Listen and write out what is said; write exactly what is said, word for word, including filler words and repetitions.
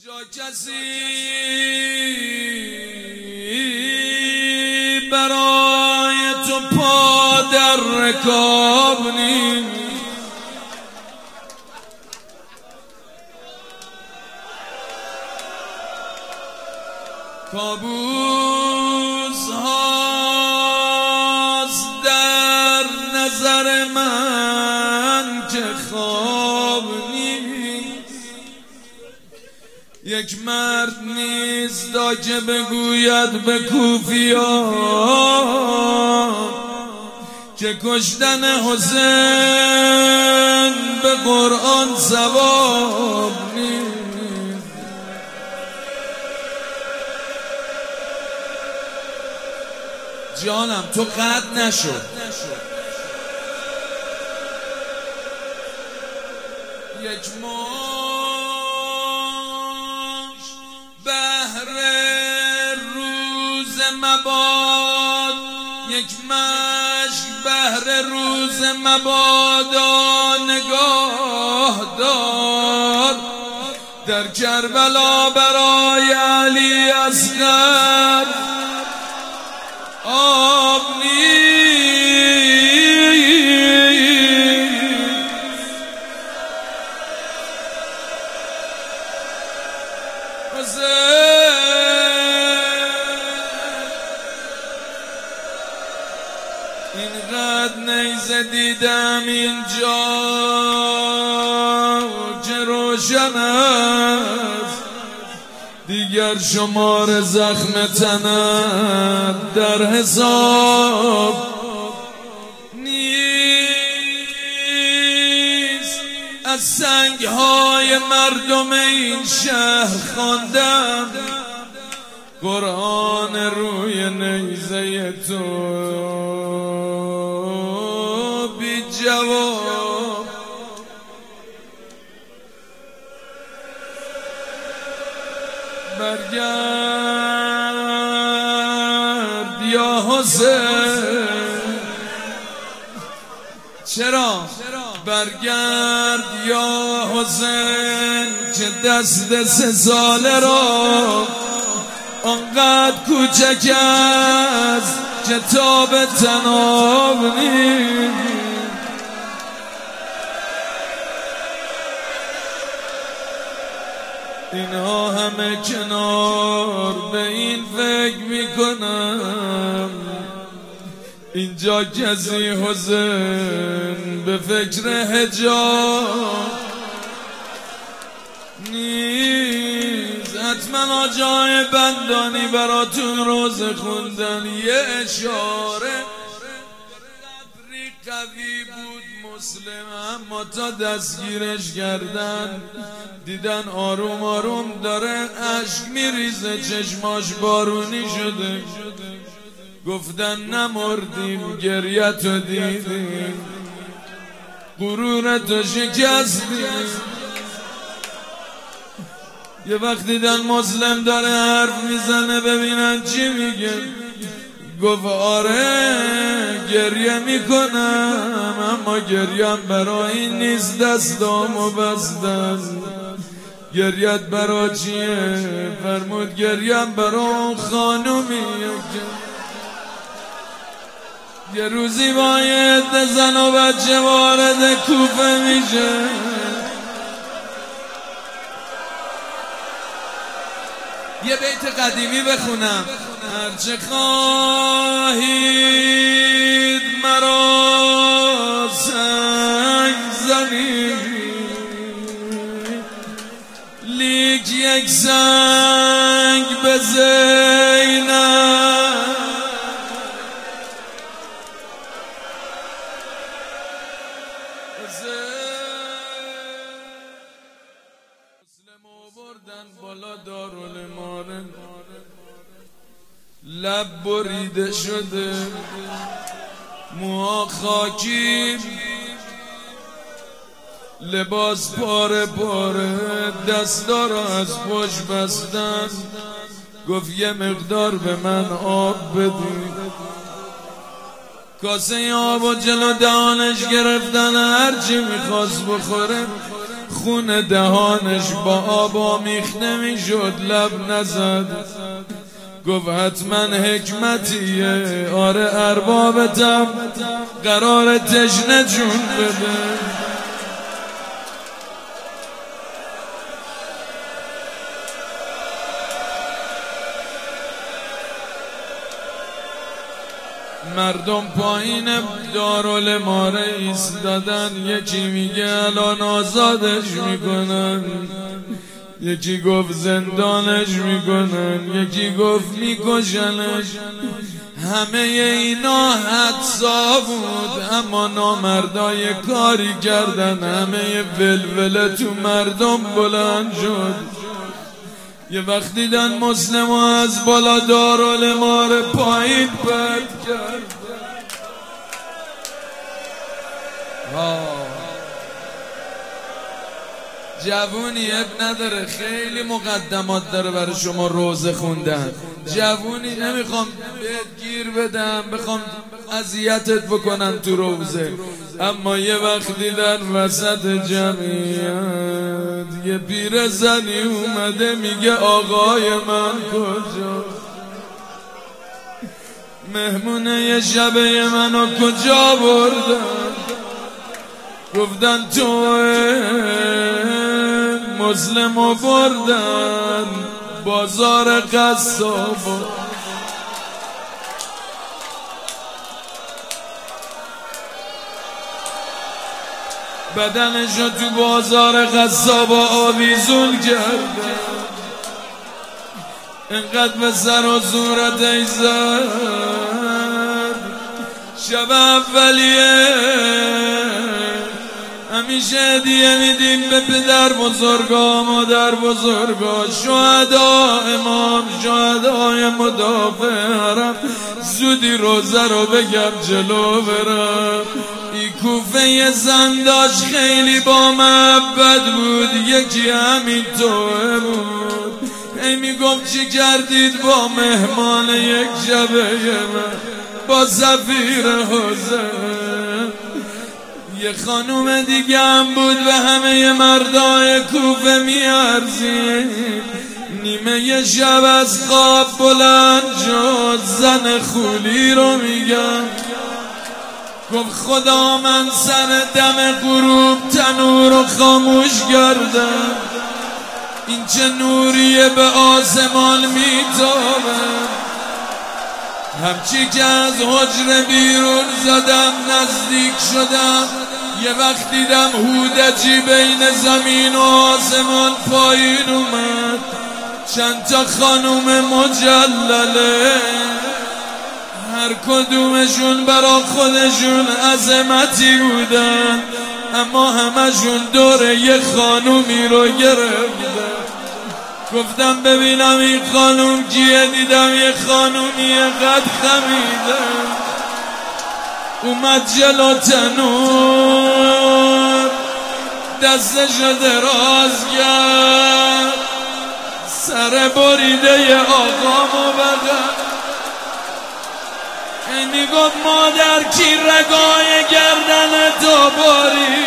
جا کسی برای تو پا در رکاب نیست. کابوس هاست در نظر من که خواب نیست. یک مرد نیست تا که بگوید به کوفیان که کشتن حسین به قرآن ثواب نیست. جانم تو قطع نشو. یک ماش بهر روز مباد، یک مشک بهر روز مبادا نگاه دار. در کربلا برای علی اصغر آب نیست. اینقدر نیزه دیدم اینجا که روشن است، دیگر شمار زخم تنم در حساب نیست. از سنگهای مردم این شهر خواندم قرآن روی نیزه تو بی جواب. برگرد یا حسین. چرا؟ برگرد یا حسین که دست سه ساله را آنقدر کوچک است که تاب تناب نیست. اینها همه کنار به این فکر میکنم اینجا کسی حسین به فکر حجاب نیست. حتما جای بندانی براتون روز خوندن یه اشاره قوی بود مسلم، اما تا دستگیرش کردن دیدن آروم آروم داره اشک میریزه، چشماش بارونی شده. گفتن نمردیم، گریتو دیدیم، غرورتو شکستیم. یه وقت دیدن مسلم داره حرف میزنه ببینن چی میگه. گفت آره گریه میکنم، اما گریم برای این نیست دستامو بستن. گریت برا چیه؟ فرمود گریم برا اون خانومیه که یه روزی باید زن و بچه وارد کوفه میشه. یه بیت قدیمی بخونم. هرچه خواهید مرا سنگ زنید، لیک یک سنگ به زینب. مسلمو بردن بالا دارالمعارف، لب بریده شده، موها خاکی، لباس پاره پاره، دستا را از پشت بستن. گفت یه مقدار به من آب بدید. کاسه آب و جلو دهانش گرفتن، هرچی میخواست بخوره خون دهانش با آب آمیخته میشد لب نزد. گفت حتما حکمتیه، آره اربابتم قرار تشنه جون بده. مردم پایین دارالماره ایستادن، یکی میگه الان آزادش میکنن، یکی گفت زندانش میکنن، یکی گفت میکشنش. همه اینا حدسا بود، اما نامردای کاری کردن. همه ولوله تو مردم بلند شد. یه وقت دیدن مسلم از بالا دارالماره پایین پرت کرد. جوونی اب نداره، خیلی مقدمات داره برای شما روزه خوندن. جوونی نمیخوام بهت گیر بدم، بخوام اذیتت بکنم تو روزه. اما یه وقت دیدن وسط جمعیت یه پیر زنی اومده میگه آقای من کجا؟ مهمونه یه شبه منو کجا بردن؟ گفتن تو مسلمو بردن بازار قصاب. بدنشو تو بازار قصاب آویزون کرده. انقدر به سر و صورتش زد. شب اولیه همیشه هدیه میدیم به پدر بزرگا مادر بزرگا، شهدا امام شهدای مدافع حرم. زودی روزه رو بگم جلو برم. ای کوفه یه زن داشت خیلی با محبت بود، یکی همین توه بود. ای میگم چی کردید با مهمان یک شبه من با سفیر حسین؟ یه خانوم دیگه هم بود به همه مردای کوفه میارزید. نیمه یه شب از خواب بلند شد، زن خولی رو میگم. گفت خدا من سر دم غروب تنور رو خاموش کردم. این چه نوریه به آسمان میتابه. همچی که از حجره بیرون زدم نزدیک شدم، یه وقت دیدم هودجی بین زمین و آسمان پایین اومد. چند تا خانوم مجلله، هر کدومشون برا خودشون عظمتی بودن، اما همشون دور یه خانومی رو گرفتن. گفتم ببینم این خانوم کیه؟ دیدم یه خانومی قد خمیده اومد جلو تنور، دستشو دراز کرد، سر بریده آقامو بغل. اینی گفت مادر کی رگای گردن تو باری؟